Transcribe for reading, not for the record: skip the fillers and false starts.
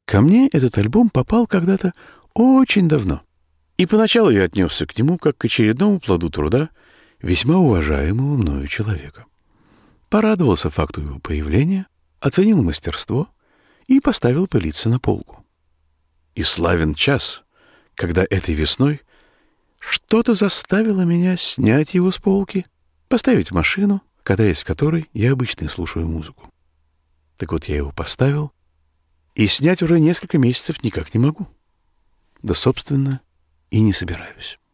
Ко мне этот альбом попал когда-то очень давно. И поначалу я отнесся к нему как к очередному плоду труда весьма уважаемого мною человека. Порадовался факту его появления, оценил мастерство и поставил пылиться на полку. И славен час, когда этой весной что-то заставило меня снять его с полки, поставить в машину, катаясь в которой я обычно слушаю музыку. Так вот, я его поставил, и снять уже несколько месяцев никак не могу. Да, собственно, и не собираюсь.